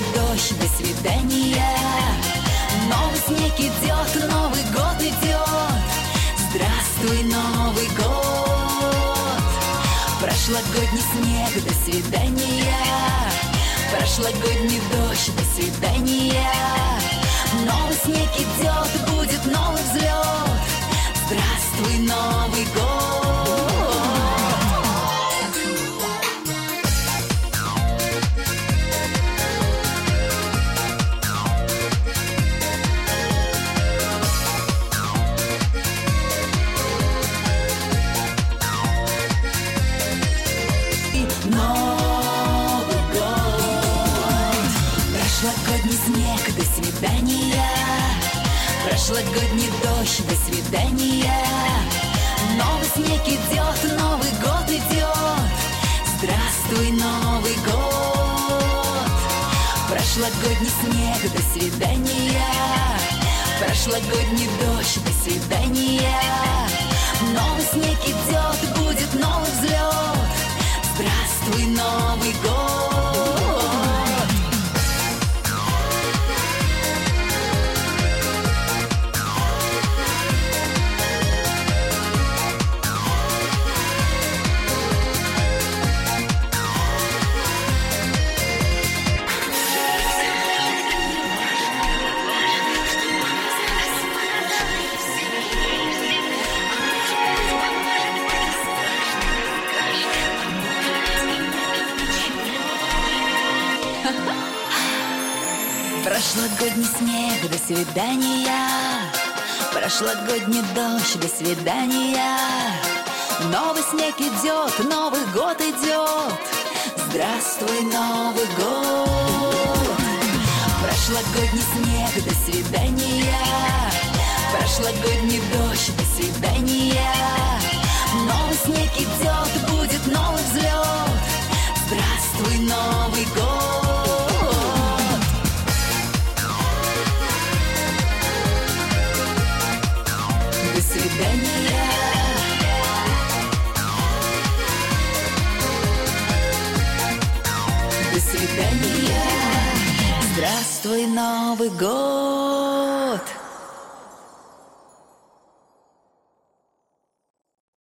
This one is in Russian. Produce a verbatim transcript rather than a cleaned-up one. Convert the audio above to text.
дождь, до свидания. Новый снег идет, Новый год идет. Здравствуй, Новый год. Прошлогодний снег, до свидания. Прошлогодний дождь, до свидания. Новый снег идет, будет новый взлет. Здравствуй, Новый год. Новый год. Прошлогодний снег, до свидания. Прошлогодний дождь, до свидания. Новый снег идет, Новый год идет. Здравствуй, Новый год. Прошлогодний снег, до свидания. Прошлогодний дождь, до свидания. Новый снег идет, будет новый взлет. Здравствуй, Новый год. Прошлогодний снег, до свидания. Прошлогодний дождь, до свидания. Новый снег идет, Новый год идет. Здравствуй, Новый год. Прошлогодний снег, до свидания. Прошлогодний дождь, до свидания. Новый снег идет, будет новый взлет. Здравствуй, Новый год. До свидания. До свидания. Здравствуй, Новый год.